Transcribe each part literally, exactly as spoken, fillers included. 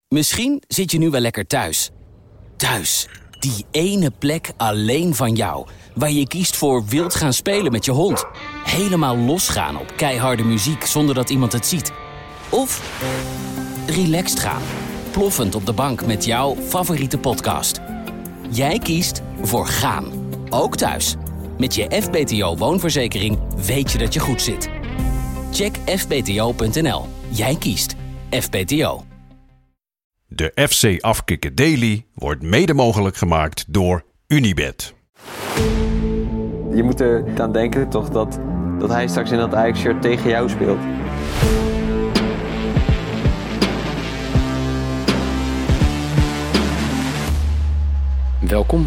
Misschien zit je nu wel lekker thuis. Thuis, die ene plek alleen van jou, waar je kiest voor wild gaan spelen met je hond. Helemaal losgaan op keiharde muziek zonder dat iemand het ziet. Of relaxed gaan, ploffend op de bank met jouw favoriete podcast. Jij kiest voor gaan, ook thuis. Met je F B T O woonverzekering weet je dat je goed zit. Check f b t o punt n l. Jij kiest F B T O. De F C Afkikken Daily wordt mede mogelijk gemaakt door Unibet. Je moet er aan denken toch dat, dat hij straks in dat Ajax-shirt tegen jou speelt. Welkom.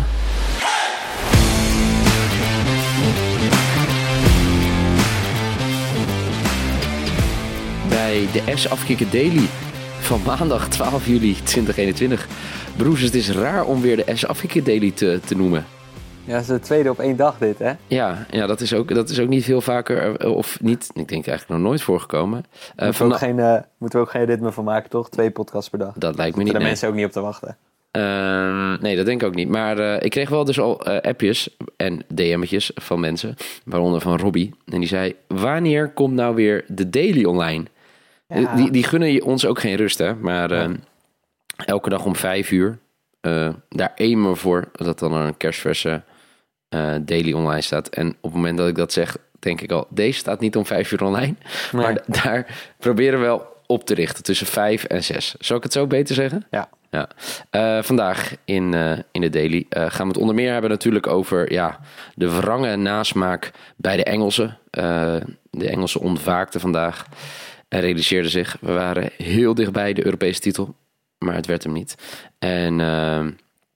Bij de F C Afkikken Daily van maandag twaalf juli tweeduizend eenentwintig. Broers, het is raar om weer de F C Afkikken Daily te, te noemen. Ja, dat is de tweede op één dag dit, hè? Ja, ja dat, is ook, dat is ook niet veel vaker, of niet, ik denk eigenlijk nog nooit voorgekomen. Uh, moeten, van we ook geen, uh, moeten we ook geen ritme van maken, toch? Twee podcasts per dag. Dat lijkt me niet. Daar nee. mensen ook niet op te wachten. Uh, nee, dat denk ik ook niet. Maar uh, ik kreeg wel dus al uh, appjes en D M'tjes van mensen, waaronder van Robbie. En die zei, wanneer komt nou weer de Daily online? Ja. Die, die gunnen je ons ook geen rust, hè. Maar uh, ja. elke dag om vijf uur, uh, daar aimen we voor dat dan een kerstverse uh, Daily online staat. En op het moment dat ik dat zeg, denk ik al, deze staat niet om vijf uur online. Nee. Maar d- daar proberen we wel op te richten tussen vijf en zes. Zal ik het zo beter zeggen? Ja. Ja. Uh, vandaag in, uh, in de Daily uh, gaan we het onder meer hebben natuurlijk over ja, de wrange nasmaak bij de Engelsen. Uh, de Engelsen ontwaakten vandaag en realiseerden zich, we waren heel dichtbij de Europese titel, maar het werd hem niet. En uh,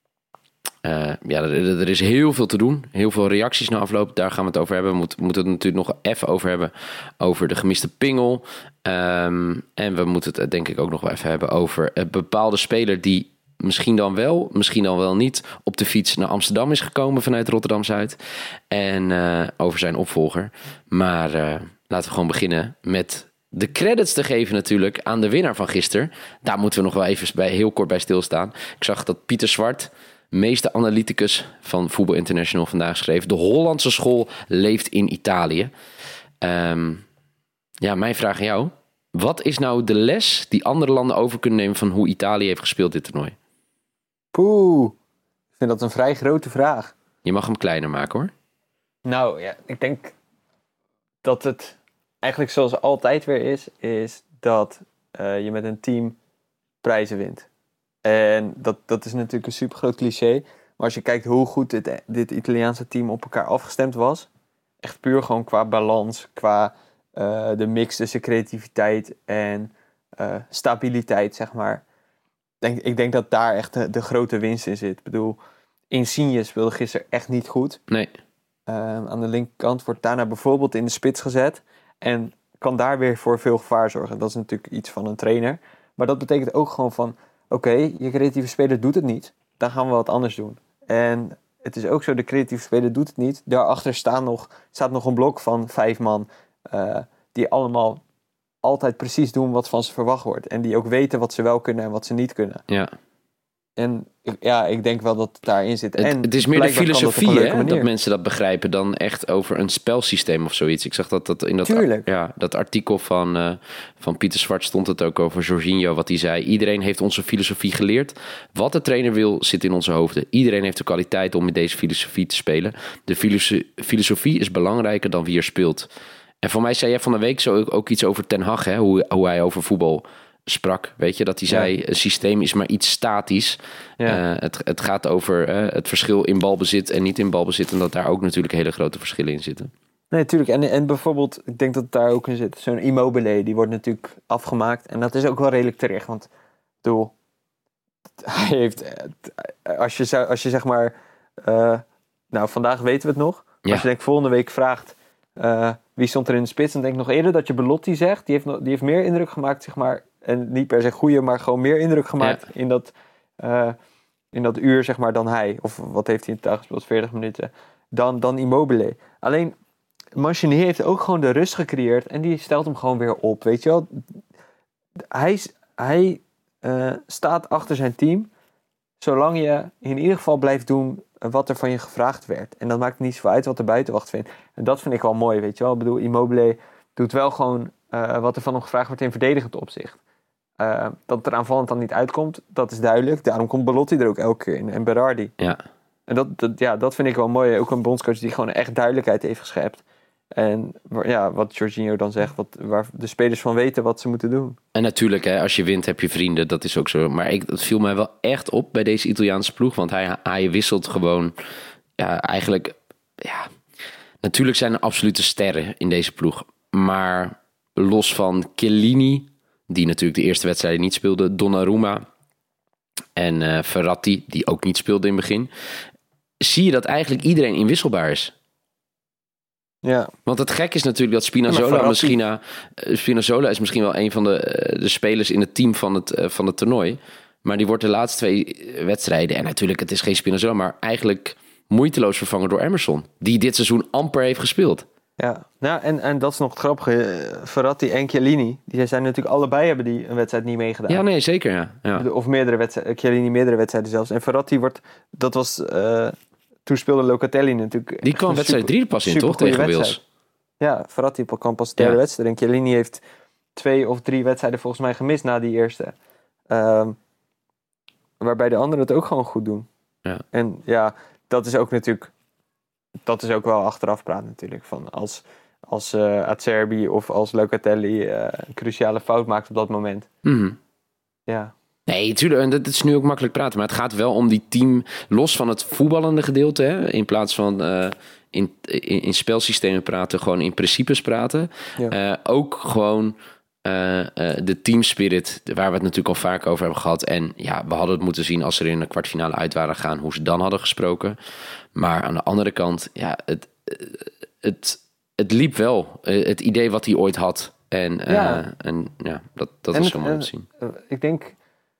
uh, ja, er, er is heel veel te doen, heel veel reacties na afloop, daar gaan we het over hebben. We moeten, moeten het natuurlijk nog even over hebben, over de gemiste pingel. Um, en we moeten het denk ik ook nog wel even hebben over een bepaalde speler die misschien dan wel, misschien dan wel niet op de fiets naar Amsterdam is gekomen vanuit Rotterdam-Zuid. En uh, over zijn opvolger. Maar uh, laten we gewoon beginnen met de credits te geven natuurlijk aan de winnaar van gisteren. Daar moeten we nog wel even bij, heel kort bij stilstaan. Ik zag dat Pieter Zwart, meeste analyticus van Voetbal International, vandaag schreef: de Hollandse school leeft in Italië. Um, ja, mijn vraag aan jou. Wat is nou de les die andere landen over kunnen nemen van hoe Italië heeft gespeeld dit toernooi? Poeh, ik vind dat een vrij grote vraag. Je mag hem kleiner maken, hoor. Nou ja, ik denk dat het eigenlijk zoals altijd weer is, is dat uh, je met een team prijzen wint. En dat, dat is natuurlijk een supergroot cliché. Maar als je kijkt hoe goed dit, dit Italiaanse team op elkaar afgestemd was, echt puur gewoon qua balans, qua uh, de mix tussen creativiteit en uh, stabiliteit, zeg maar. Denk, ik denk dat daar echt de, de grote winst in zit. Ik bedoel, Insigne speelde gisteren echt niet goed. Nee. Uh, aan de linkerkant wordt daarna bijvoorbeeld in de spits gezet en kan daar weer voor veel gevaar zorgen. Dat is natuurlijk iets van een trainer. Maar dat betekent ook gewoon van, oké, okay, je creatieve speler doet het niet. Dan gaan we wat anders doen. En het is ook zo, de creatieve speler doet het niet. Daarachter staan nog, staat nog een blok van vijf man uh, die allemaal altijd precies doen wat van ze verwacht wordt. En die ook weten wat ze wel kunnen en wat ze niet kunnen. Ja. En ja, ik denk wel dat het daarin zit. Het, en het is meer de filosofie, dat, hè, dat mensen dat begrijpen dan echt over een spelsysteem of zoiets. Ik zag dat, dat in dat, Tuurlijk. ja, dat artikel van, uh, van Pieter Zwart stond het ook over Jorginho, wat hij zei. Iedereen heeft onze filosofie geleerd. Wat de trainer wil, zit in onze hoofden. Iedereen heeft de kwaliteit om met deze filosofie te spelen. De filoso- filosofie is belangrijker dan wie er speelt. En voor mij zei jij van de week zo ook, ook iets over Ten Hag, hè, hoe, hoe hij over voetbal sprak, weet je, dat hij zei, ja, een systeem is maar iets statisch. Ja. Uh, het, het gaat over uh, het verschil in balbezit en niet in balbezit, en dat daar ook natuurlijk hele grote verschillen in zitten. Nee, natuurlijk. En, en bijvoorbeeld, ik denk dat het daar ook in zit, zo'n Immobile, die wordt natuurlijk afgemaakt. En dat is ook wel redelijk terecht, want bedoel, hij heeft, als je, als je zeg maar, uh, nou, vandaag weten we het nog. Ja. Als je denk volgende week vraagt, uh, wie stond er in de spits, dan denk ik nog eerder dat je Belotti zegt. Die heeft, die heeft meer indruk gemaakt, zeg maar. En niet per se goede, maar gewoon meer indruk gemaakt, ja, in, dat, uh, in dat uur, zeg maar, dan hij. Of wat heeft hij in totaal gespeeld? veertig minuten. Dan, dan Immobile. Alleen, Mancini heeft ook gewoon de rust gecreëerd. En die stelt hem gewoon weer op, weet je wel. Hij, hij uh, staat achter zijn team, zolang je in ieder geval blijft doen wat er van je gevraagd werd. En dat maakt niet zoveel uit wat de buitenwacht vindt. En dat vind ik wel mooi, weet je wel. Ik bedoel, Immobile doet wel gewoon uh, wat er van hem gevraagd wordt in verdedigend opzicht. Uh, dat het er aanvallend dan niet uitkomt, dat is duidelijk. Daarom komt Belotti er ook elke keer in. En Berardi. Ja. En dat, dat, ja, dat vind ik wel mooi. Ook een bondscoach die gewoon echt duidelijkheid heeft geschept. En ja, wat Jorginho dan zegt, wat, waar de spelers van weten wat ze moeten doen. En natuurlijk, hè, als je wint heb je vrienden, dat is ook zo. Maar ik, dat viel mij wel echt op bij deze Italiaanse ploeg. Want hij, hij wisselt gewoon, ja, eigenlijk, ja... Natuurlijk zijn er absolute sterren in deze ploeg. Maar los van Chiellini, die natuurlijk de eerste wedstrijd niet speelde, Donnarumma en uh, Verratti, die ook niet speelde in het begin, zie je dat eigenlijk iedereen inwisselbaar is. Ja. Want het gek is natuurlijk dat Spinazzola ja, misschien... Uh, Spinazzola is misschien wel een van de, uh, de spelers in het team van het, uh, van het toernooi. Maar die wordt de laatste twee wedstrijden... En natuurlijk, het is geen Spinazzola, maar eigenlijk moeiteloos vervangen door Emerson. Die dit seizoen amper heeft gespeeld. Ja, nou, en, en dat is nog het grappige. Verratti en Chiellini, die zijn natuurlijk allebei hebben die een wedstrijd niet meegedaan. Ja, nee, zeker, ja. ja. Of meerdere wedstrijden, Chiellini meerdere wedstrijden zelfs. En Verratti wordt, dat was... Uh, toen speelde Locatelli natuurlijk... Die kwam wedstrijd drie pas in, toch? Tegen Wales. Ja, Verratti kwam pas de derde ja. wedstrijd. En Chiellini heeft twee of drie wedstrijden volgens mij gemist na die eerste. Um, waarbij de anderen het ook gewoon goed doen. Ja. En ja, dat is ook natuurlijk... Dat is ook wel achteraf praten natuurlijk. Van als als uh, Acerbi of als Locatelli uh, een cruciale fout maakt op dat moment. Mm-hmm. Ja. Nee, natuurlijk. Dat is nu ook makkelijk praten. Maar het gaat wel om die team, los van het voetballende gedeelte. Hè, in plaats van uh, in, in, in spelsystemen praten, gewoon in principes praten. Ja. Uh, ook gewoon uh, uh, de teamspirit, waar we het natuurlijk al vaak over hebben gehad. En ja, we hadden het moeten zien als ze in een kwartfinale uit waren gaan, hoe ze dan hadden gesproken. Maar aan de andere kant, ja, het, het, het liep wel. Het idee wat hij ooit had. En, uh, ja. en ja, dat, dat en, is zo mooi om te zien. Uh, ik denk...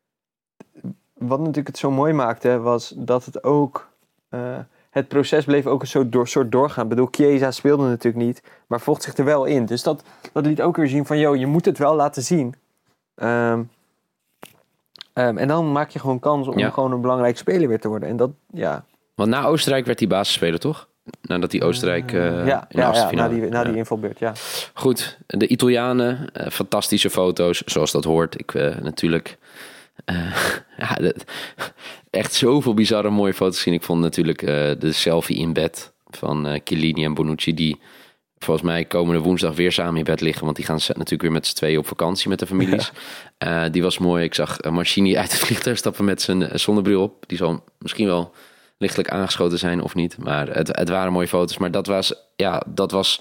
Wat natuurlijk het zo mooi maakte, was dat het ook... Uh, het proces bleef ook een soort, door, soort doorgaan. Ik bedoel, Chiesa speelde natuurlijk niet, maar vocht zich er wel in. Dus dat, dat liet ook weer zien van, joh, je moet het wel laten zien. Um, um, en dan maak je gewoon kans om ja. gewoon een belangrijk speler weer te worden. En dat, ja... Want na Oostenrijk werd hij basisspeler, toch? Nadat hij Oostenrijk uh, uh, ja, in de ja, achtste ja, finale... na die, na die ja. invalbeurt, ja. Goed, de Italianen, uh, fantastische foto's, zoals dat hoort. Ik uh, natuurlijk... Uh, ja, dat, echt zoveel bizarre mooie foto's zien. Ik vond natuurlijk uh, de selfie in bed van uh, Chiellini en Bonucci, die volgens mij komende woensdag weer samen in bed liggen, want die gaan natuurlijk weer met z'n tweeën op vakantie met de families. Ja. Uh, die was mooi. Ik zag uh, Mancini uit het vliegtuig stappen met zijn uh, zonnebril op. Die zal misschien wel lichtelijk aangeschoten zijn of niet, maar het, het waren mooie foto's. Maar dat was, ja, dat was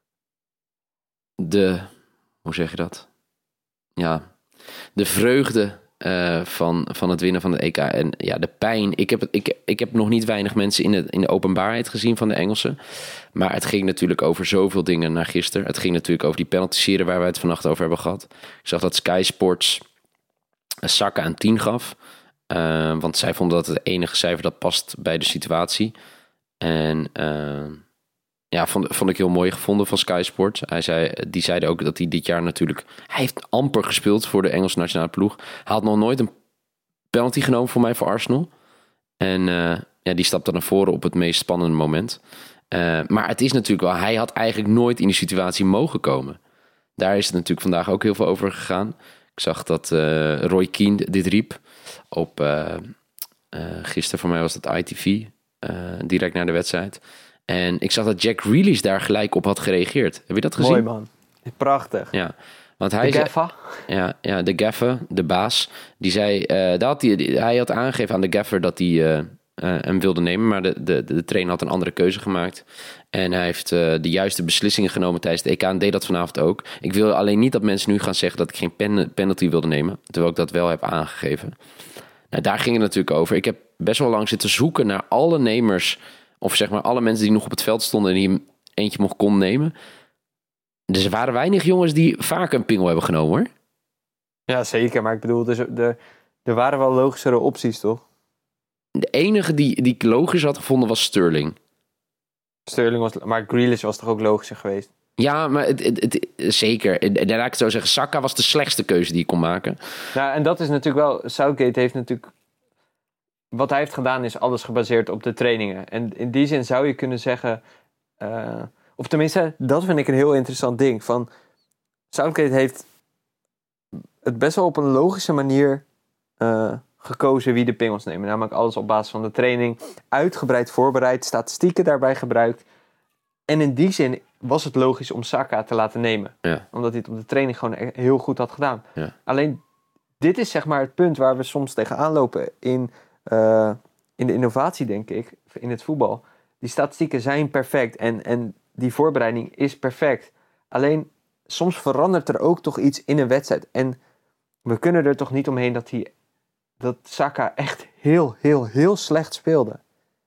de, hoe zeg je dat? Ja, de vreugde Uh, van, van het winnen van de E K. En ja, de pijn. Ik heb, ik, ik heb nog niet weinig mensen in de, in de openbaarheid gezien van de Engelsen. Maar het ging natuurlijk over zoveel dingen naar gisteren. Het ging natuurlijk over die penalty-serie waar we het vannacht over hebben gehad. Ik zag dat Sky Sports Saka een tien gaf. Uh, want zij vonden dat het enige cijfer dat past bij de situatie. En uh, ja, vond, vond ik heel mooi gevonden van Sky Sports. Hij zei, die zeiden ook dat hij dit jaar natuurlijk... Hij heeft amper gespeeld voor de Engelse nationale ploeg. Hij had nog nooit een penalty genomen voor mij voor Arsenal. En uh, ja, die stapte naar voren op het meest spannende moment. Uh, maar het is natuurlijk wel... Hij had eigenlijk nooit in die situatie mogen komen. Daar is het natuurlijk vandaag ook heel veel over gegaan. Ik zag dat uh, Roy Keane dit riep op... Uh, uh, gisteren voor mij was dat I T V. Uh, direct na de wedstrijd. En ik zag dat Jack Grealish daar gelijk op had gereageerd. Heb je dat gezien? Mooi man. Prachtig. Ja. Want hij de gaffer? Ja, ja, de gaffer, de baas. Die zei, uh, dat had hij, hij had aangegeven aan de gaffer dat hij uh, uh, hem wilde nemen. Maar de, de, de trainer had een andere keuze gemaakt. En hij heeft uh, de juiste beslissingen genomen tijdens het E K. En deed dat vanavond ook. Ik wil alleen niet dat mensen nu gaan zeggen dat ik geen pen, penalty wilde nemen. Terwijl ik dat wel heb aangegeven. Nou, daar ging het natuurlijk over. Ik heb best wel lang zitten zoeken naar alle nemers... Of zeg maar alle mensen die nog op het veld stonden... en die hem eentje mocht kon nemen. Dus er waren weinig jongens die vaak een pingel hebben genomen, hoor. Ja, zeker. Maar ik bedoel, dus er, er waren wel logischere opties, toch? De enige die, die ik logisch had gevonden was Sterling. Sterling was... Maar Grealish was toch ook logischer geweest? Ja, maar het, het, het, zeker. En dan laat ik het zo zeggen, Saka was de slechtste keuze die ik kon maken. Nou, en dat is natuurlijk wel... Southgate heeft natuurlijk... Wat hij heeft gedaan is alles gebaseerd op de trainingen. En in die zin zou je kunnen zeggen... Uh, of tenminste, dat vind ik een heel interessant ding. Van Southgate heeft het best wel op een logische manier uh, gekozen wie de pingels nemen. Namelijk alles op basis van de training. Uitgebreid voorbereid, statistieken daarbij gebruikt. En in die zin was het logisch om Saka te laten nemen. Ja. Omdat hij het op de training gewoon heel goed had gedaan. Ja. Alleen, dit is zeg maar het punt waar we soms tegenaan lopen in, uh, in de innovatie, denk ik, in het voetbal. Die statistieken zijn perfect en, en die voorbereiding is perfect. Alleen, soms verandert er ook toch iets in een wedstrijd. En we kunnen er toch niet omheen dat, hij, dat Saka echt heel, heel, heel slecht speelde.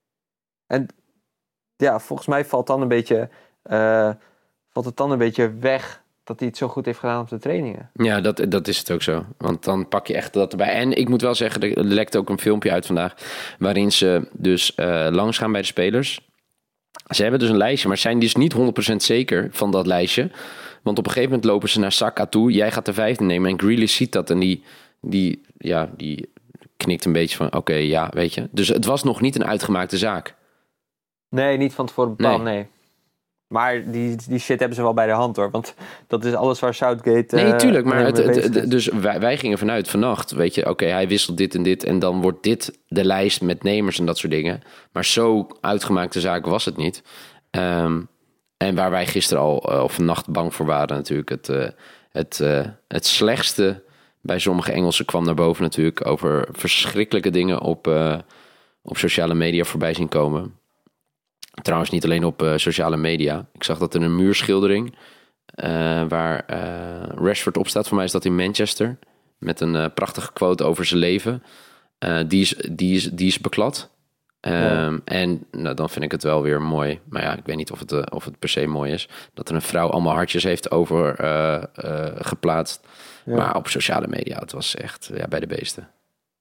En ja, volgens mij valt, dan een beetje, uh, valt het dan een beetje weg dat hij het zo goed heeft gedaan op de trainingen. Ja, dat, dat is het ook zo. Want dan pak je echt dat erbij. En ik moet wel zeggen, er lekt ook een filmpje uit vandaag, waarin ze dus uh, langs gaan bij de spelers. Ze hebben dus een lijstje, maar zijn dus niet honderd procent zeker van dat lijstje. Want op een gegeven moment lopen ze naar Saka toe. Jij gaat de vijfde nemen en Grealish ziet dat en die, die, ja, die knikt een beetje van oké, okay, ja, weet je. Dus het was nog niet een uitgemaakte zaak. Nee, niet van tevoren bepaald, nee. nee. Maar die, die shit hebben ze wel bij de hand, hoor. Want dat is alles waar Southgate... Uh, nee, tuurlijk. Maar het, het, het, het, dus wij, wij gingen vanuit vannacht, weet je. Oké, okay, hij wisselt dit en dit. En dan wordt dit de lijst met nemers en dat soort dingen. Maar zo uitgemaakte zaak was het niet. Um, en waar wij gisteren al, uh, of vannacht bang voor waren natuurlijk. Het, uh, het, uh, het slechtste bij sommige Engelsen kwam naar boven natuurlijk. Over verschrikkelijke dingen op, uh, op sociale media voorbij zien komen. Trouwens, niet alleen op uh, sociale media. Ik zag dat er een muurschildering uh, waar uh, Rashford op staat. Voor mij is dat in Manchester. Met een uh, prachtige quote over zijn leven. Uh, die, is, die, is, die is beklad. Um, ja. En nou, dan vind ik het wel weer mooi. Maar ja, ik weet niet of het, uh, of het per se mooi is. Dat er een vrouw allemaal hartjes heeft over uh, uh, geplaatst. Ja. Maar op sociale media, het was echt ja, bij de beesten.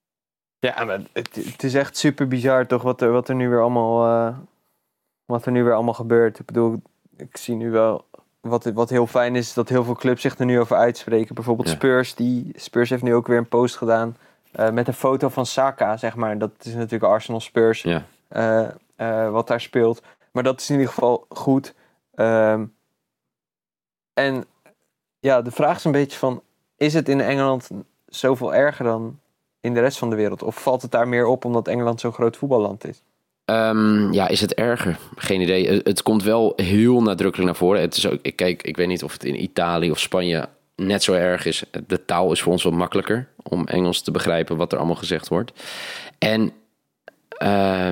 Ja, maar het, het is echt super bizar toch wat er, wat er nu weer allemaal... Uh... Wat er nu weer allemaal gebeurt. Ik bedoel, ik zie nu wel... Wat, wat heel fijn is, dat heel veel clubs zich er nu over uitspreken. Bijvoorbeeld ja. Spurs. Die, Spurs heeft nu ook weer een post gedaan. Uh, met een foto van Saka, zeg maar. Dat is natuurlijk Arsenal Spurs. Ja. Uh, uh, wat daar speelt. Maar dat is in ieder geval goed. Um, en ja, de vraag is een beetje van... Is het in Engeland zoveel erger dan in de rest van de wereld? Of valt het daar meer op omdat Engeland zo'n groot voetballand is? Um, ja, is het erger? Geen idee. Het, het komt wel heel nadrukkelijk naar voren. Het is ook, ik, kijk, ik weet niet of het in Italië of Spanje net zo erg is. De taal is voor ons wat makkelijker om Engels te begrijpen wat er allemaal gezegd wordt. En uh,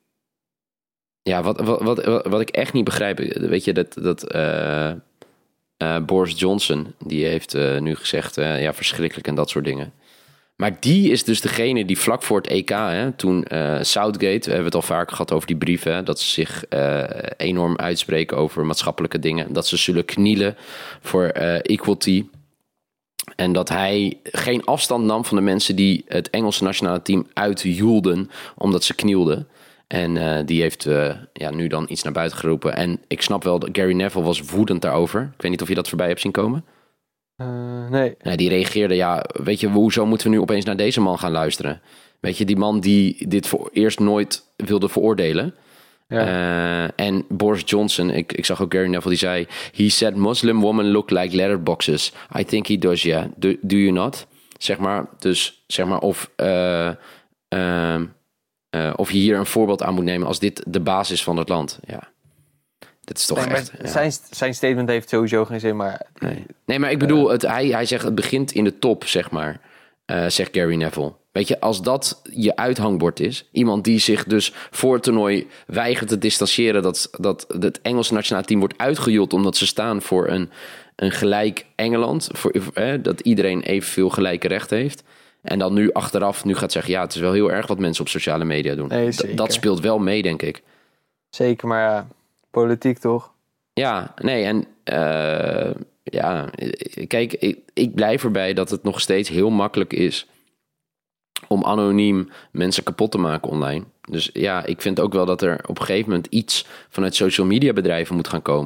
ja, wat, wat, wat, wat ik echt niet begrijp, weet je, dat, dat uh, uh, Boris Johnson, die heeft uh, nu gezegd, uh, ja, verschrikkelijk en dat soort dingen. Maar die is dus degene die vlak voor het E K, hè, toen uh, Southgate, we hebben het al vaker gehad over die brieven, hè, dat ze zich uh, enorm uitspreken over maatschappelijke dingen, dat ze zullen knielen voor uh, equality. En dat hij geen afstand nam van de mensen die het Engelse nationale team uitjoelden omdat ze knielden. En uh, die heeft uh, ja, nu dan iets naar buiten geroepen. En ik snap wel dat Gary Neville was woedend daarover. Ik weet niet of je dat voorbij hebt zien komen. Uh, nee. Ja, die reageerde, ja, weet je, hoezo moeten we nu opeens naar deze man gaan luisteren? Weet je, die man die dit voor eerst nooit wilde veroordelen. Ja. Uh, en Boris Johnson, ik, ik zag ook Gary Neville, die zei... He said Muslim women look like letterboxes. I think he does, yeah. Do, do you not? Zeg maar, dus zeg maar of... Uh, uh, uh, of je hier een voorbeeld aan moet nemen als dit de basis van het land. Ja. Dat is toch nee, echt... Ja. Zijn, zijn statement heeft sowieso geen zin, maar... Nee, nee maar ik bedoel, het, hij, hij zegt het begint in de top, zeg maar. Uh, zegt Gary Neville. Weet je, als dat je uithangbord is... iemand die zich dus voor het toernooi weigert te distancieren... dat, dat het Engelse nationale team wordt uitgejoeld... omdat ze staan voor een, een gelijk Engeland... Voor, eh, dat iedereen evenveel gelijke rechten heeft... en dan nu achteraf nu gaat zeggen... ja, het is wel heel erg wat mensen op sociale media doen. Nee, D- dat speelt wel mee, denk ik. Zeker, maar ja, politiek toch? Ja, nee, en... Uh, ja, kijk, ik, ik blijf erbij dat het nog steeds heel makkelijk is... om anoniem mensen kapot te maken online. Dus ja, ik vind ook wel dat er op een gegeven moment iets... vanuit social media bedrijven moet gaan komen.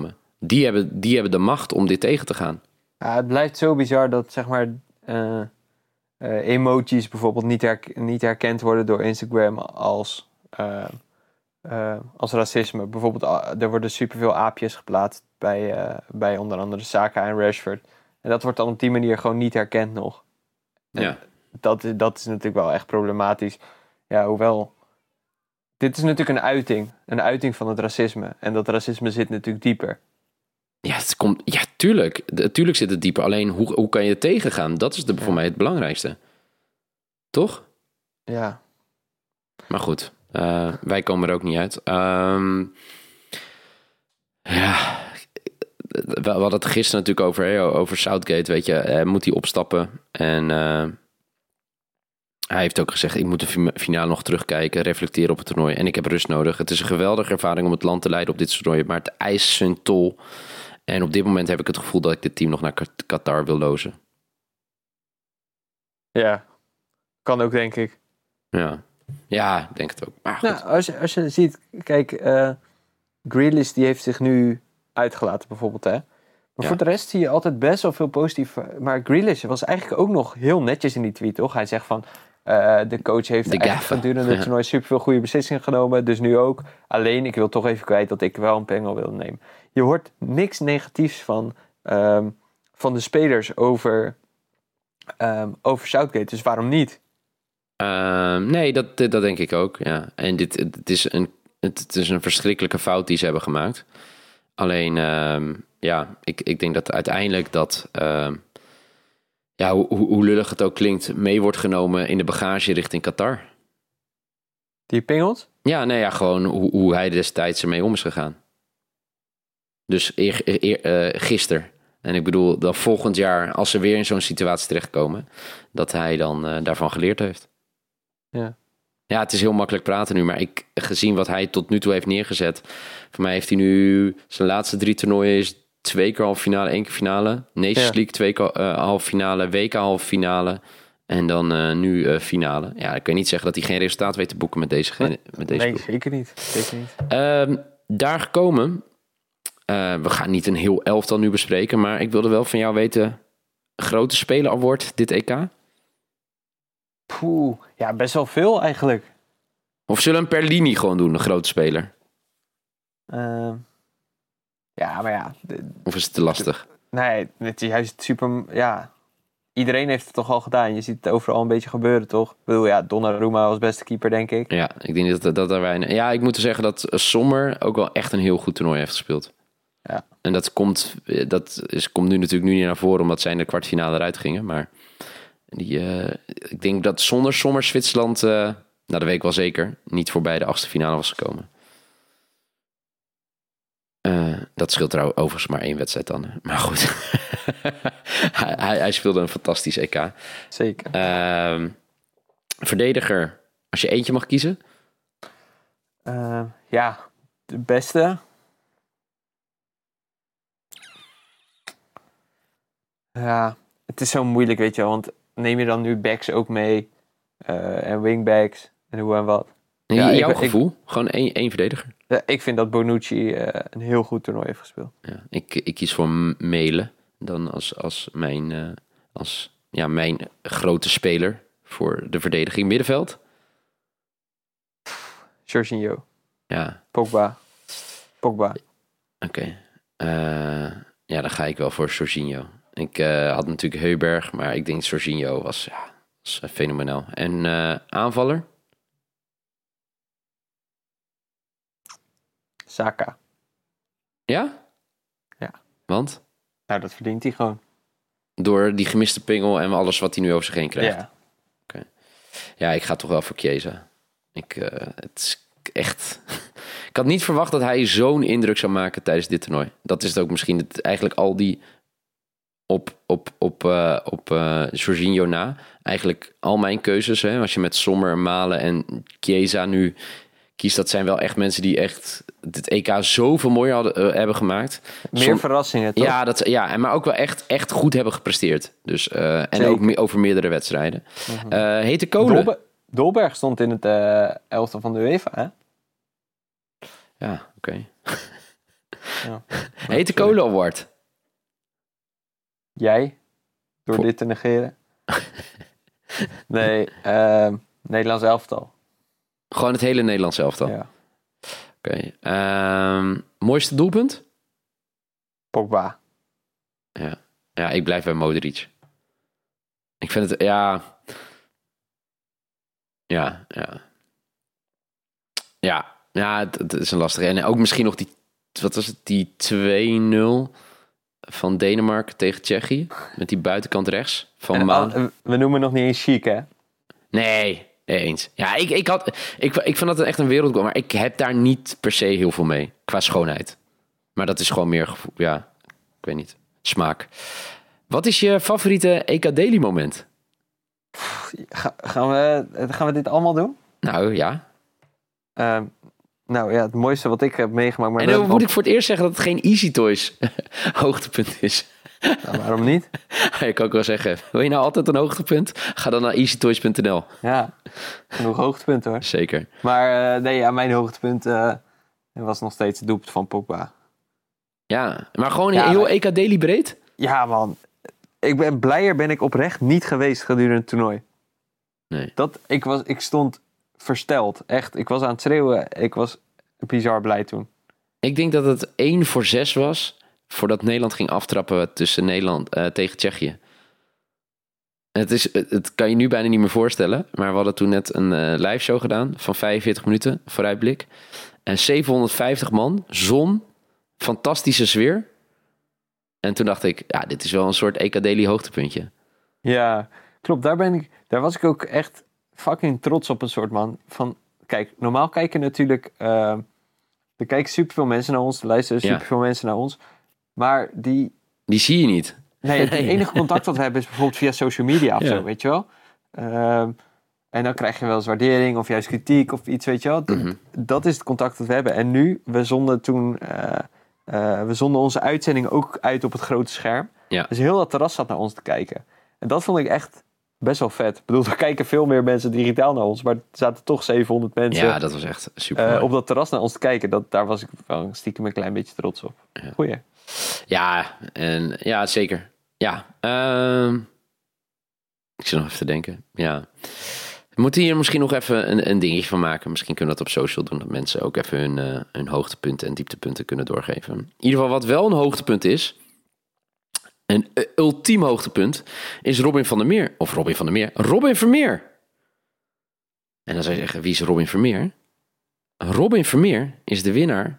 Die hebben, die hebben de macht om dit tegen te gaan. Ja, het blijft zo bizar dat zeg maar uh, uh, emojis bijvoorbeeld niet, herk- niet herkend worden door Instagram als, uh, uh, als racisme. Bijvoorbeeld uh, er worden superveel aapjes geplaatst bij, uh, bij onder andere Saka en Rashford. En dat wordt dan op die manier gewoon niet herkend nog. En Ja. Dat, dat is natuurlijk wel echt problematisch. Ja, hoewel... Dit is natuurlijk een uiting. Een uiting van het racisme. En dat racisme zit natuurlijk dieper. Ja, het komt, ja, tuurlijk. De, tuurlijk zit het dieper. Alleen, hoe, hoe kan je het tegengaan? Dat is de, voor Ja. mij het belangrijkste. Toch? Ja. Maar goed, uh, wij komen er ook niet uit. Um, ja, we hadden het gisteren natuurlijk over, hè, over Southgate, weet je. Uh, moet hij opstappen? En uh, hij heeft ook gezegd, ik moet de finale nog terugkijken, reflecteren op het toernooi. En ik heb rust nodig. Het is een geweldige ervaring om het land te leiden op dit toernooi, maar het eist zijn tol. En op dit moment heb ik het gevoel dat ik dit team nog naar Qatar wil lozen. Ja, kan ook, denk ik. Ja, ja, ik denk het ook. Maar goed. Nou, als je, als je ziet, kijk, uh, Grealish die heeft zich nu uitgelaten bijvoorbeeld, hè. Maar Ja. voor de rest zie je altijd best wel veel positief. Maar Grealish was eigenlijk ook nog heel netjes in die tweet, toch? Hij zegt van, uh, de coach heeft De eigenlijk gaffer. gedurende het Ja. toernooi superveel goede beslissingen genomen. Dus nu ook. Alleen, ik wil toch even kwijt dat ik wel een pengel wilde nemen. Je hoort niks negatiefs van, um, van de spelers over, um, over Southgate. Dus waarom niet? Uh, nee, dat, dat denk ik ook, ja. En dit, het, is een, het, het is een verschrikkelijke fout die ze hebben gemaakt. Alleen, uh, ja, ik, ik denk dat uiteindelijk dat... Uh, ja, hoe, hoe lullig het ook klinkt, mee wordt genomen in de bagage richting Qatar. Die pingelt? Ja, nee, ja, gewoon hoe, hoe hij destijds ermee om is gegaan. Dus eer, eer, uh, gisteren. En ik bedoel, dat volgend jaar, als ze weer in zo'n situatie terechtkomen, dat hij dan uh, daarvan geleerd heeft. Ja. Ja, het is heel makkelijk praten nu, maar ik, gezien wat hij tot nu toe heeft neergezet, voor mij heeft hij nu zijn laatste drie toernooien is twee keer halve finale, één keer finale. Nations Ja. League, twee keer uh, halve finale, W K halve finale en dan uh, nu uh, finale. Ja, dan kun je niet zeggen dat hij geen resultaat weet te boeken met deze, Nee, met deze nee ploeg. zeker niet. Zeker niet. Uh, daar gekomen, uh, we gaan niet een heel elftal nu bespreken, maar ik wilde wel van jou weten, grote speler award dit E K? Poeh, ja, best wel veel eigenlijk. Of zullen we een per linie gewoon doen, een grote speler? Uh, ja, maar ja. De, Of is het te lastig? nee, het is juist super... Ja, iedereen heeft het toch al gedaan. Je ziet het overal een beetje gebeuren, toch? Ik bedoel, ja, Donnarumma was beste keeper, denk ik. Ja, ik denk dat, dat er weinig... Ja, ik moet zeggen dat Sommer ook wel echt een heel goed toernooi heeft gespeeld. Ja. En dat komt, dat is, komt nu natuurlijk nu niet naar voren, omdat zij in de kwartfinale eruit gingen. Maar die, uh, ik denk dat zonder Sommer Zwitserland, uh, nou dat weet ik wel zeker, niet voorbij de achtste finale was gekomen. Uh, dat scheelt er overigens maar één wedstrijd dan. Maar goed, hij, hij, hij speelde een fantastisch E K. Zeker. Uh, verdediger, als je eentje mag kiezen? Uh, ja, de beste. Ja, het is zo moeilijk, weet je wel. Want neem je dan nu backs ook mee? Uh, en wingbacks en hoe en wat? In Ja, jouw ik, gevoel? Ik, Gewoon één, één verdediger? Ja, ik vind dat Bonucci uh, een heel goed toernooi heeft gespeeld. Ja, ik, ik kies voor Melen dan als, als, mijn, uh, als ja, mijn grote speler voor de verdediging. Middenveld? Jorginho. Ja. Pogba. Pogba. Oké. Okay. Uh, ja, dan ga ik wel voor Jorginho. Ik uh, had natuurlijk Heuberg, maar ik denk Jorginho was, ja, was uh, fenomenaal. En uh, aanvaller? Saka. Ja? Ja. Want? Nou, dat verdient hij gewoon. Door die gemiste pingel en alles wat hij nu over zich heen krijgt? Ja. Okay. Ja, ik ga toch wel voor Chiesa. Ik, uh, het is echt... ik had niet verwacht dat hij zo'n indruk zou maken tijdens dit toernooi. Dat is het ook misschien. Het, eigenlijk al die... Op, op, op, uh, op uh, Jorginho na. Eigenlijk al mijn keuzes. Hè, als je met Sommer, Malen en Chiesa nu kiest. Dat zijn wel echt mensen die echt het E K zoveel mooier hadden, uh, hebben gemaakt. Meer Som- verrassingen, toch? Ja, dat, ja, en maar ook wel echt, echt goed hebben gepresteerd. Dus, uh, en Zeker. ook me- over meerdere wedstrijden. Mm-hmm. Uh, Hete Kolen. Dolbe- Dolberg stond in het uh, elftal van de UEFA, hè? Ja, oké. Okay. Ja. Hete Kolen Award. Jij? Door Voor... dit te negeren? nee, uh, Nederlands elftal. Gewoon het hele Nederlands elftal? Ja. Oké. Okay. Um, mooiste doelpunt? Pogba. Ja. ja, ik blijf bij Modric. Ik vind het, ja... Ja, ja. Ja, ja het, het is een lastige. En ook misschien nog die, wat was het, die twee nul van Denemarken tegen Tsjechië. Met die buitenkant rechts van Maan. Al, we noemen nog niet eens chic, hè? Nee, eens. Ja, ik, ik, had, ik, ik vond dat echt een wereldgoal. Maar ik heb daar niet per se heel veel mee. Qua schoonheid. Maar dat is gewoon meer gevoel. Ja, ik weet niet. Smaak. Wat is je favoriete E K Daily moment? Ga, gaan, we, gaan we dit allemaal doen? Nou, ja. Uh, nou ja, het mooiste wat ik heb meegemaakt... Maar en dan moet op... ik voor het eerst zeggen dat het geen Easy Toys hoogtepunt is. Nou, waarom niet? Ik kan ook wel zeggen, wil je nou altijd een hoogtepunt? Ga dan naar easy toys punt n l. Ja, genoeg hoogtepunten hoor. Zeker. Maar uh, nee, ja, mijn hoogtepunt uh, was nog steeds het doelpunt van Pogba. Ja, maar gewoon ja, heel maar... E K Daily breed? Ja man, ik ben blijer ben ik oprecht niet geweest gedurende het toernooi. Nee. Dat, ik, was, ik stond versteld, echt. Ik was aan het schreeuwen, ik was bizar blij toen. Ik denk dat het één voor zes was... voordat Nederland ging aftrappen tussen Nederland uh, tegen Tsjechië. Het, is, het, het kan je nu bijna niet meer voorstellen... maar we hadden toen net een uh, live show gedaan... van vijfenveertig minuten, vooruitblik. En zevenhonderdvijftig man, zon, fantastische sfeer. En toen dacht ik, ja, dit is wel een soort E K Daily hoogtepuntje. Ja, klopt. Daar, ben ik, daar was ik ook echt fucking trots op een soort man. Van, kijk, normaal kijken natuurlijk... Uh, er kijken superveel mensen naar ons, er luisteren superveel ja. mensen naar ons... Maar die... Die zie je niet. Nee, het enige contact dat we hebben is bijvoorbeeld via social media of ja. zo, weet je wel. Um, en dan krijg je wel eens waardering of juist kritiek of iets, weet je wel. Mm-hmm. Dat is het contact dat we hebben. En nu, we zonden toen... Uh, uh, we zonden onze uitzending ook uit op het grote scherm. Ja. Dus heel dat terras zat naar ons te kijken. En dat vond ik echt best wel vet. Ik bedoel, er kijken veel meer mensen digitaal naar ons. Maar er zaten toch zevenhonderd mensen... Ja, dat was echt super uh, op dat terras naar ons te kijken. Dat, daar was ik wel stiekem een klein beetje trots op. Ja. Goeie. Ja, en, ja, zeker. Ja, uh, ik zit nog even te denken. Ja. We moeten hier misschien nog even een, een dingetje van maken. Misschien kunnen we dat op social doen. Dat mensen ook even hun, uh, hun hoogtepunten en dieptepunten kunnen doorgeven. In ieder geval wat wel een hoogtepunt is. Een uh, ultiem hoogtepunt is Robin van der Meer. Of Robin van der Meer. Robin Vermeer. En dan zou je zeggen, wie is Robin Vermeer? Robin Vermeer is de winnaar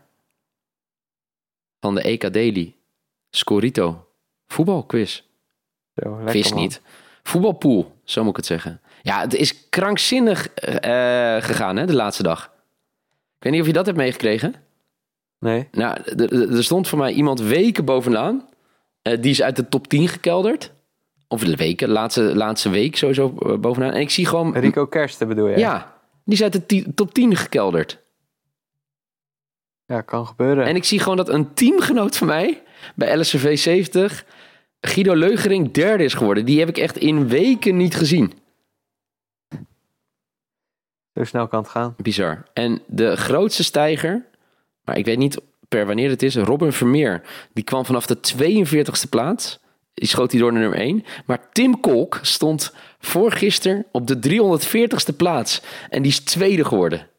van de E K Daily Scorito voetbalquiz. Zo, Vis niet. Voetbalpool, zo moet ik het zeggen. Ja, het is krankzinnig uh, gegaan, hè, de laatste dag. Ik weet niet of je dat hebt meegekregen. Nee. Nou, er stond voor mij iemand weken bovenaan. Uh, die is uit de top tien gekelderd. Of de weken, laatste, laatste week sowieso uh, bovenaan. En ik zie gewoon... Rico Kersten bedoel je? Ja, die is uit de t- top tien gekelderd. Ja, kan gebeuren. En ik zie gewoon dat een teamgenoot van mij bij L S V zeventig, Guido Leugering, derde is geworden. Die heb ik echt in weken niet gezien. Zo snel kan het gaan. Bizar. En de grootste stijger, maar ik weet niet per wanneer het is, Robin Vermeer. Die kwam vanaf de tweeënveertigste plaats. Die schoot hij door naar nummer één. Maar Tim Kolk stond voorgisteren op de driehonderdveertigste plaats. En die is tweede geworden.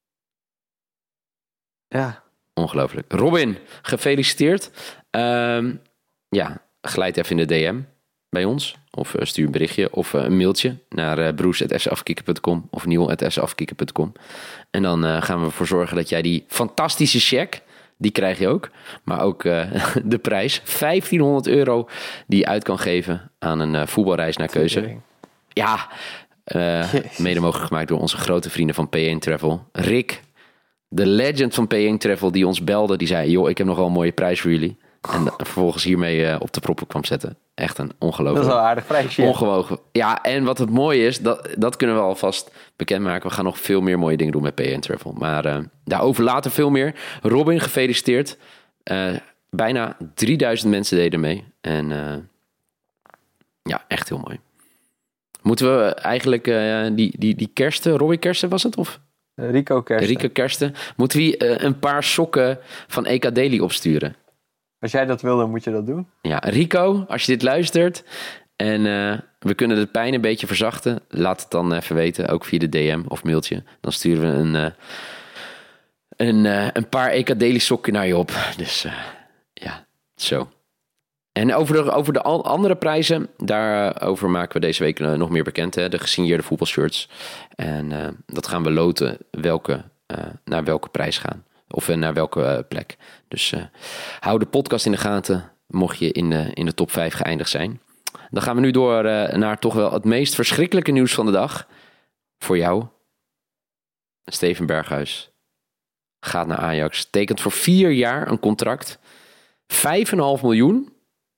Ja. Ongelooflijk. Robin, gefeliciteerd. Um, ja, glijd even in de D M bij ons. Of uh, stuur een berichtje of uh, een mailtje naar uh, broes at f c afkikken punt com of niel at f c afkikken punt com. En dan uh, gaan we ervoor zorgen dat jij die fantastische check, die krijg je ook, maar ook uh, de prijs, vijftienhonderd euro, die je uit kan geven aan een uh, voetbalreis naar keuze. Ja, uh, mede mogelijk gemaakt door onze grote vrienden van P één Travel. Rick, de legend van P één Travel, die ons belde, die zei, joh, ik heb nog wel een mooie prijs voor jullie. En vervolgens hiermee uh, op de proppen kwam zetten. Echt een ongelooflijk... Dat is wel een aardig prijsje. Ongewogen. Ja, en wat het mooie is, dat, dat kunnen we alvast bekendmaken. We gaan nog veel meer mooie dingen doen met P één Travel. Maar uh, daarover later veel meer. Robin, gefeliciteerd. Uh, bijna drieduizend mensen deden mee. En uh, ja, echt heel mooi. Moeten we eigenlijk uh, die, die, die kersten, Robin Kersten was het? Of Rico Kersten. Rico Kersten. Moeten we uh, een paar sokken van E K Daily opsturen? Als jij dat wil, dan moet je dat doen. Ja, Rico, als je dit luistert en uh, we kunnen de pijn een beetje verzachten, laat het dan even weten, ook via de D M of mailtje. Dan sturen we een, uh, een, uh, een paar E K Daily sokken naar je op. Dus uh, ja, zo. En over de, over de andere prijzen, daarover maken we deze week nog meer bekend. Hè? De gesigneerde voetbalshirts. En uh, dat gaan we loten welke, uh, naar welke prijs gaan. Of uh, naar welke uh, plek. Dus uh, hou de podcast in de gaten, mocht je in de, in de top vijf geëindigd zijn. Dan gaan we nu door uh, naar toch wel het meest verschrikkelijke nieuws van de dag. Voor jou. Steven Berghuis gaat naar Ajax. Tekent voor vier jaar een contract. vijf komma vijf miljoen.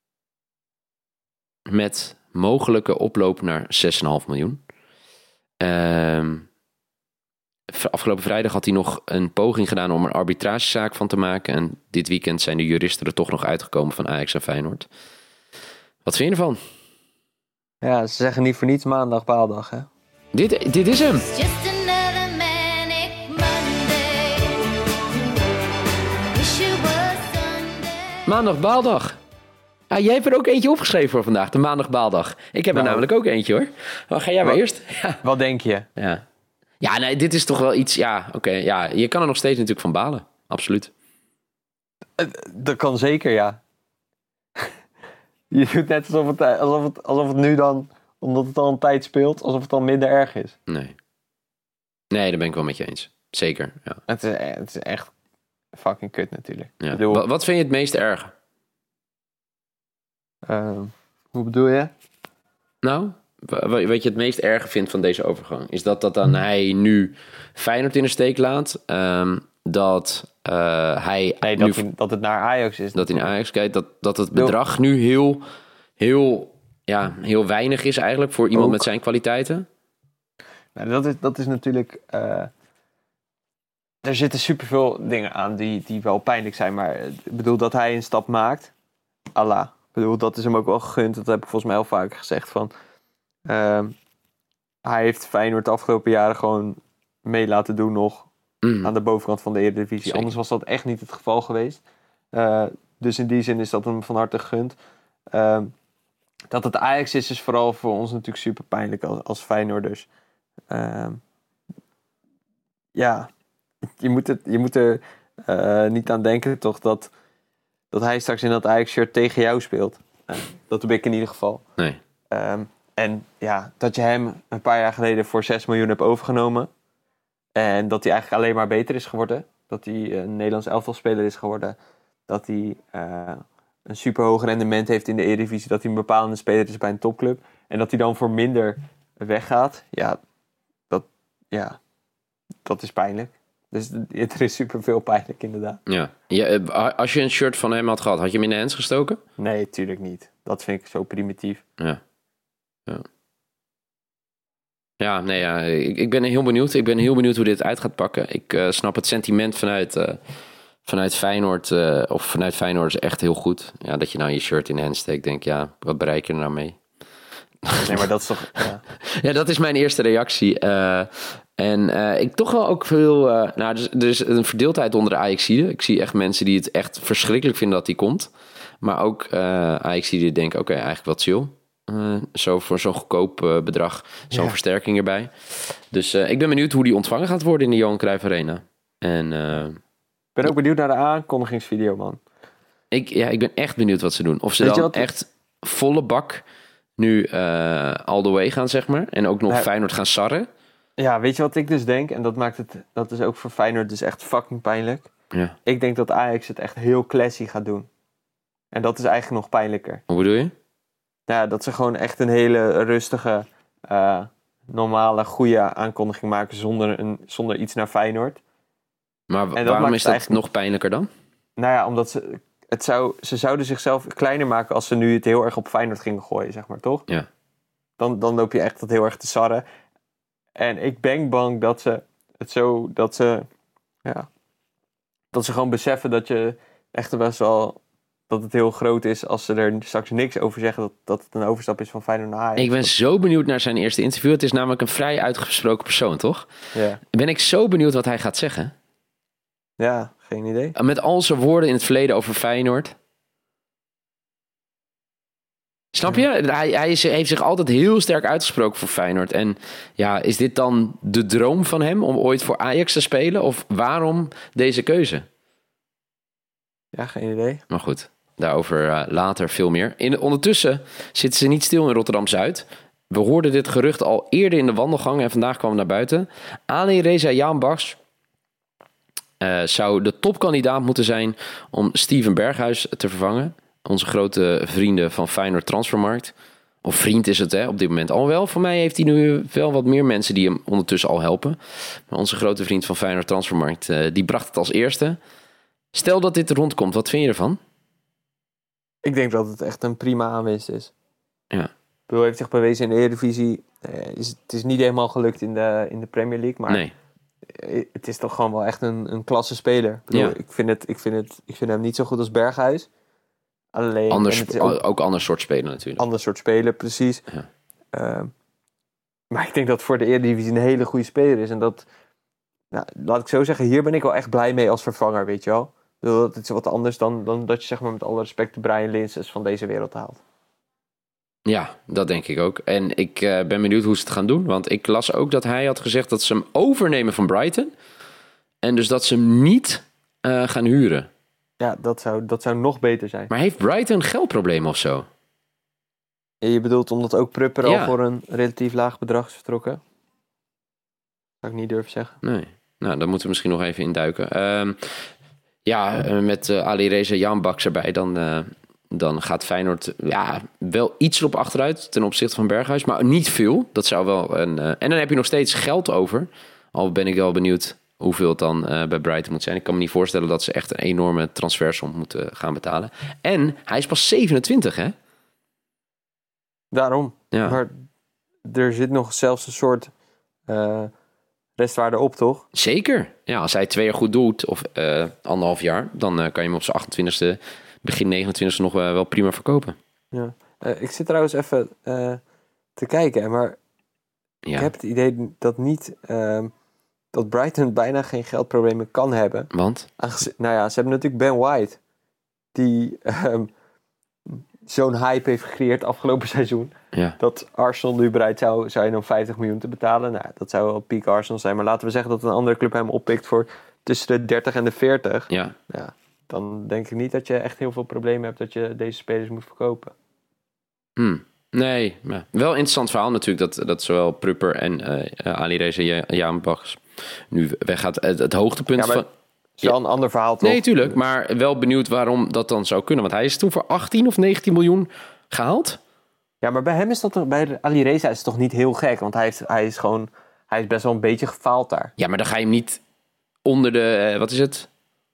Met mogelijke oploop naar zes komma vijf miljoen. Uh, afgelopen vrijdag had hij nog een poging gedaan om een arbitragezaak van te maken. En dit weekend zijn de juristen er toch nog uitgekomen van Ajax en Feyenoord. Wat vind je ervan? Ja, ze zeggen niet voor niets maandag baaldag, hè? Dit, dit is hem. Just another manic Monday. Wish it was Sunday. Maandag baaldag. Ah, jij hebt er ook eentje opgeschreven voor vandaag, de maandag baaldag. Ik heb er Nou. namelijk ook eentje hoor. Maar ga jij maar Wat? eerst? Ja. Wat denk je? Ja. Ja, nee, dit is toch wel iets... Ja, oké. Okay, ja, je kan er nog steeds natuurlijk van balen. Absoluut. Dat kan zeker, ja. Je doet net alsof het, alsof, het, alsof het nu dan, omdat het al een tijd speelt, alsof het dan minder erg is. Nee. Nee, daar ben ik wel met je eens. Zeker, ja. Het is, het is echt fucking kut natuurlijk. ja. Ik bedoel, Wat, wat vind je het meest erg? uh, hoe bedoel je? Nou, wat je het meest erge vindt van deze overgang... is dat, dat dan hij nu Feyenoord in de steek laat. Um, dat uh, hij... Nee, nu, dat, hij, dat het naar Ajax is. dat hij naar Ajax kijkt. Dat, dat het bedrag nu heel, heel, ja, heel weinig is eigenlijk... voor iemand Ook. met zijn kwaliteiten. Nou, dat, is, dat is natuurlijk... Uh, er zitten superveel dingen aan die, die wel pijnlijk zijn. Maar ik bedoel, dat hij een stap maakt... Allah. Ik bedoel, dat is hem ook wel gegund. Dat heb ik volgens mij al vaker gezegd. Van, uh, hij heeft Feyenoord de afgelopen jaren gewoon mee laten doen nog. Mm. Aan de bovenkant van de Eredivisie. Zeker. Anders was dat echt niet het geval geweest. Uh, dus in die zin is dat hem van harte gegund. Uh, dat het Ajax is, is vooral voor ons natuurlijk super pijnlijk als, als Feyenoorders. Uh, ja, je moet, het, je moet er uh, niet aan denken toch dat, dat hij straks in dat Ajax-shirt tegen jou speelt. Uh, dat heb ik in ieder geval. Nee. Um, en ja, dat je hem een paar jaar geleden voor zes miljoen hebt overgenomen. En dat hij eigenlijk alleen maar beter is geworden. Dat hij een Nederlands elftalspeler is geworden. Dat hij uh, een super hoog rendement heeft in de Eredivisie. Dat hij een bepalende speler is bij een topclub. En dat hij dan voor minder weggaat. Ja, dat, ja, dat is pijnlijk. Dus er is superveel pijnlijk inderdaad. Ja. Ja, als je een shirt van hem had gehad, had je hem in de hands gestoken? Nee, tuurlijk niet. Dat vind ik zo primitief. Ja. Ja. Ja, nee, ja, ik, ik ben heel benieuwd. Ik ben heel benieuwd hoe dit uit gaat pakken. Ik uh, snap het sentiment vanuit, uh, vanuit Feyenoord, uh, of vanuit Feyenoord is echt heel goed. Ja, dat je nou je shirt in de hand steekt, denk ja, wat bereik je er nou mee? Nee, maar dat is toch... Ja, ja, dat is mijn eerste reactie. Uh, en uh, ik toch wel ook veel... Uh, nou, dus, er is een verdeeldheid onder de Ajaxiden. Ik zie echt mensen die het echt verschrikkelijk vinden dat die komt. Maar ook uh, Ajaxiden die denken, oké, okay, eigenlijk wat chill. Uh, zo voor zo'n goedkoop uh, bedrag, zo'n ja. versterking erbij. Dus uh, ik ben benieuwd hoe die ontvangen gaat worden in de Johan Cruijff Arena. En uh, ik ben ook benieuwd naar de aankondigingsvideo, man. Ik, ja, ik ben echt benieuwd wat ze doen. Of ze Weet dan je wat... echt volle bak nu uh, all the way gaan, zeg maar. En ook nog Nee. Feyenoord gaan sarren. Ja, weet je wat ik dus denk? En dat maakt het, dat is ook voor Feyenoord dus echt fucking pijnlijk. Ja. Ik denk dat Ajax het echt heel classy gaat doen. En dat is eigenlijk nog pijnlijker. Hoe bedoel je? Ja, dat ze gewoon echt een hele rustige, uh, normale, goede aankondiging maken zonder, een, zonder iets naar Feyenoord. Maar w- En dat waarom maakt is het dat eigenlijk- nog pijnlijker dan? Nou ja, omdat ze, het zou, ze zouden zichzelf kleiner maken als ze nu het heel erg op Feyenoord gingen gooien, zeg maar, toch? Ja. Dan, dan loop je echt dat heel erg te sarren. En ik ben bang dat ze het zo, dat ze, ja, dat ze gewoon beseffen dat je echt best wel dat het heel groot is als ze er straks niks over zeggen, dat, dat het een overstap is van Feyenoord naar Ajax. Ik ben zo benieuwd naar zijn eerste interview. Het is namelijk een vrij uitgesproken persoon, toch? Ja. Ben ik zo benieuwd wat hij gaat zeggen. ja, geen idee. Met al zijn woorden in het verleden over Feyenoord. Snap je? Hij, hij is, heeft zich altijd heel sterk uitgesproken voor Feyenoord. En ja, is dit dan de droom van hem om ooit voor Ajax te spelen? Of waarom deze keuze? Ja, geen idee. Maar goed, daarover uh, later veel meer. In, ondertussen zitten ze niet stil in Rotterdam-Zuid. We hoorden dit gerucht al eerder in de wandelgang en vandaag kwam het naar buiten. Ali Reza Jaanbaks uh, zou de topkandidaat moeten zijn om Steven Berghuis te vervangen. Onze grote vrienden van Feyenoord Transfermarkt. Of vriend is het hè, op dit moment al wel. Voor mij heeft hij nu wel wat meer mensen die hem ondertussen al helpen. Maar onze grote vriend van Feyenoord Transfermarkt, uh, die bracht het als eerste. Stel dat dit rondkomt, wat vind je ervan? Ik denk dat het echt een prima aanwinst is. Ja. Ik bedoel, hij heeft zich bewezen in de Eredivisie. Eh, is, het is niet helemaal gelukt in de, in de Premier League, maar Nee. eh, het is toch gewoon wel echt een, een klasse speler. Ik, bedoel, Ja. ik, vind het, ik, vind het, ik vind hem niet zo goed als Berghuis. Alleen, Anders, en het is ook ook, ook ander soort spelen natuurlijk. ander soort speler, precies. Ja. Ehm, maar ik denk dat voor de Eredivisie een hele goede speler is. En dat, nou, laat ik zo zeggen, hier ben ik wel echt blij mee als vervanger, weet je wel. Ik bedoel, dat is wat anders dan, dan dat je zeg maar met alle respect de Brian Linses van deze wereld haalt. Ja, dat denk ik ook. En ik uh, ben benieuwd hoe ze het gaan doen. Want ik las ook dat hij had gezegd dat ze hem overnemen van Brighton. En dus dat ze hem niet uh, gaan huren. Ja, dat zou, dat zou nog beter zijn. Maar heeft Brighton geldproblemen of zo? En je bedoelt omdat ook Prupper Ja. al voor een relatief laag bedrag is vertrokken? Zou ik niet durven zeggen. Nee. Nou, daar moeten we misschien nog even induiken. Um, ja, uh, met uh, Ali Reza Jaanbaks erbij, dan, uh, dan gaat Feyenoord ja, wel iets erop achteruit ten opzichte van Berghuis. Maar niet veel. Dat zou wel een, uh, en dan heb je nog steeds geld over. Al ben ik wel benieuwd hoeveel het dan uh, bij Brighton moet zijn. Ik kan me niet voorstellen dat ze echt een enorme transfersom moeten gaan betalen. En hij is pas zevenentwintig, hè? Daarom. Ja. Maar er zit nog zelfs een soort uh, restwaarde op, toch? Zeker. Ja, als hij twee jaar goed doet, of uh, anderhalf jaar, dan uh, kan je hem op zijn achtentwintigste, begin negenentwintigste nog uh, wel prima verkopen. Ja. Uh, ik zit trouwens even uh, te kijken, maar Ja. ik heb het idee dat niet... Uh, dat Brighton bijna geen geldproblemen kan hebben. Want? Aangezien, nou ja, ze hebben natuurlijk Ben White, die um, zo'n hype heeft gecreëerd afgelopen seizoen. Ja. Dat Arsenal nu bereid zou zijn om vijftig miljoen te betalen. Nou, dat zou wel peak Arsenal zijn. Maar laten we zeggen dat een andere club hem oppikt voor tussen de dertig en de veertig. Ja. Ja, dan denk ik niet dat je echt heel veel problemen hebt dat je deze spelers moet verkopen. Hmm. Nee, maar wel een interessant verhaal natuurlijk dat, dat zowel Prupper en uh, Ali Reza Jaanbaks nu weggaat. Het, het hoogtepunt Ja, maar van... het is wel een ander verhaal, toch? Nee, tuurlijk, maar wel benieuwd waarom dat dan zou kunnen. Want hij is toen voor achttien of negentien miljoen gehaald. Ja, maar bij hem is dat toch, bij Ali Reza is het toch niet heel gek, want hij is, hij is gewoon, hij is best wel een beetje gefaald daar. Ja, maar dan ga je hem niet onder de, uh, wat is het?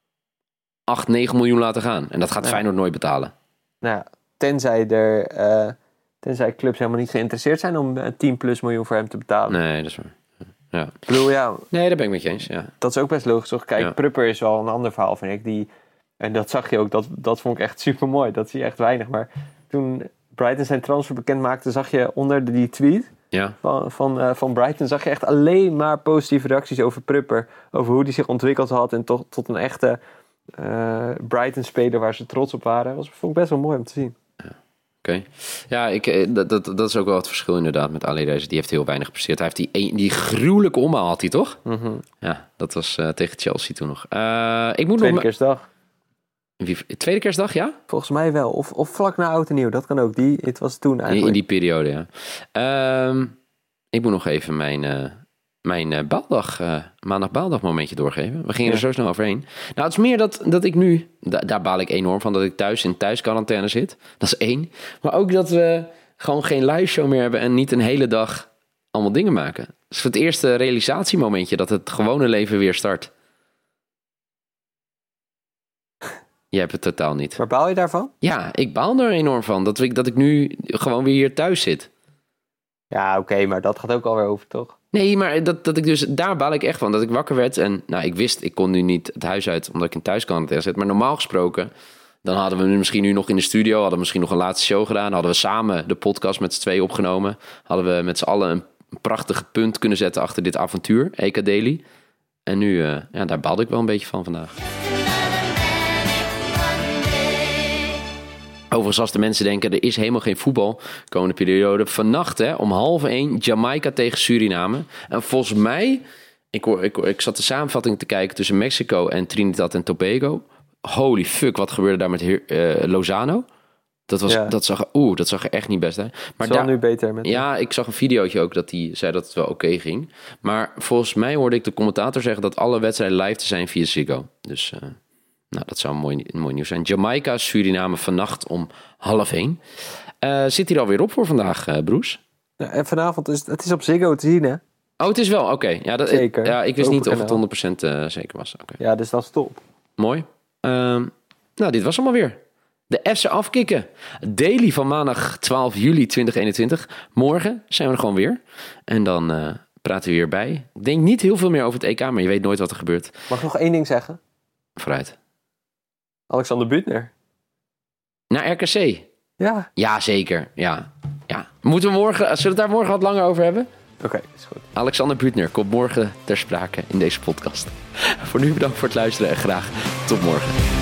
acht, negen miljoen laten gaan. En dat gaat Ja. Feyenoord nooit betalen. Nou ja, tenzij er, uh, tenzij clubs helemaal niet geïnteresseerd zijn om uh, tien plus miljoen voor hem te betalen. Nee, dat is waar. Ja. Ik bedoel, ja, Nee, daar ben ik met je eens, ja. dat is ook best logisch, toch? Kijk, Ja. Prupper is wel een ander verhaal, vind ik. Die, en dat zag je ook, dat, dat vond ik echt super mooi. Dat zie je echt weinig. Maar toen Brighton zijn transfer bekend maakte, zag je onder die tweet Ja, van, van, uh, van Brighton, zag je echt alleen maar positieve reacties over Prupper. Over hoe die zich ontwikkeld had en tot, tot een echte uh, Brighton-speler waar ze trots op waren. Dat vond ik best wel mooi om te zien. oké. Okay. Ja, ik, eh, dat, dat, dat is ook wel het verschil inderdaad met Ali Reza. Die heeft heel weinig gepresteerd. Hij heeft die, een, die gruwelijke omhaal had hij, toch? Mm-hmm. Ja, dat was uh, tegen Chelsea toen nog. Uh, ik moet Tweede nog... kerstdag. Wie, tweede kerstdag, ja? Volgens mij wel. Of, of vlak na oud en nieuw. Dat kan ook. Die, het was toen In, eigenlijk. in die periode, ja. Um, ik moet nog even mijn, uh, mijn uh, baaldag, uh, maandag baaldag momentje doorgeven. We gingen Ja. er zo snel overheen. Nou, het is meer dat, dat ik nu... Da, daar baal ik enorm van, dat ik thuis in thuisquarantaine zit. Dat is één. Maar ook dat we gewoon geen live show meer hebben en niet een hele dag allemaal dingen maken. Dat is het eerste realisatiemomentje dat het gewone leven weer start. Jij hebt het totaal niet. Maar baal je daarvan? Ja, ik baal er enorm van. Dat ik, dat ik nu gewoon weer hier thuis zit. Ja, oké. Okay, maar dat gaat ook alweer over, toch? Nee, maar dat, dat ik dus, daar baal ik echt van. Dat ik wakker werd en nou, ik wist, ik kon nu niet het huis uit omdat ik in thuisquarantaine zit. Maar normaal gesproken, Dan hadden we misschien nu nog in de studio, hadden we misschien nog een laatste show gedaan. Hadden we samen de podcast met z'n tweeën opgenomen. Hadden we met z'n allen een prachtig punt kunnen zetten achter dit avontuur, E K Daily. En nu, uh, ja, daar baalde ik wel een beetje van vandaag. Overigens, als de mensen denken, er is helemaal geen voetbal komende periode. Vannacht hè, om half één, Jamaica tegen Suriname. En volgens mij, ik, hoor, ik, hoor, ik zat de samenvatting te kijken tussen Mexico en Trinidad en Tobago. Holy fuck, wat gebeurde daar met uh, Lozano? Dat, was, Ja. dat, zag, oeh, dat zag er echt niet best uit. Maar Is wel daar, nu beter met ja, ik zag een videootje ook dat hij zei dat het wel oké okay ging. Maar volgens mij hoorde ik de commentator zeggen dat alle wedstrijden live te zijn via Ziggo. Dus uh, nou, dat zou een mooi, een mooi nieuws zijn. Jamaica, Suriname vannacht om half één. Uh, zit hier alweer op voor vandaag, uh, Broes? Ja, en vanavond is het is op Ziggo te zien, hè? Oh, het is wel, oké. Okay. Ja, dat- Zeker. ja, ik wist Open niet of het kanaal. honderd procent uh, zeker was. Okay. Ja, dus dat is top. Mooi. Um, nou, dit was allemaal weer. De F C afkikken. Daily van maandag twaalf juli tweeduizend eenentwintig. Morgen zijn we er gewoon weer. En dan uh, praten we weer bij. Ik denk niet heel veel meer over het E K, maar je weet nooit wat er gebeurt. Mag ik nog één ding zeggen? Vooruit. Alexander Büttner. Naar R K C. Ja. Ja, zeker. Ja. Ja. Moeten we morgen, zullen we het daar morgen wat langer over hebben? Oké, is goed. Alexander Büttner komt morgen ter sprake in deze podcast. Voor nu bedankt voor het luisteren en graag tot morgen.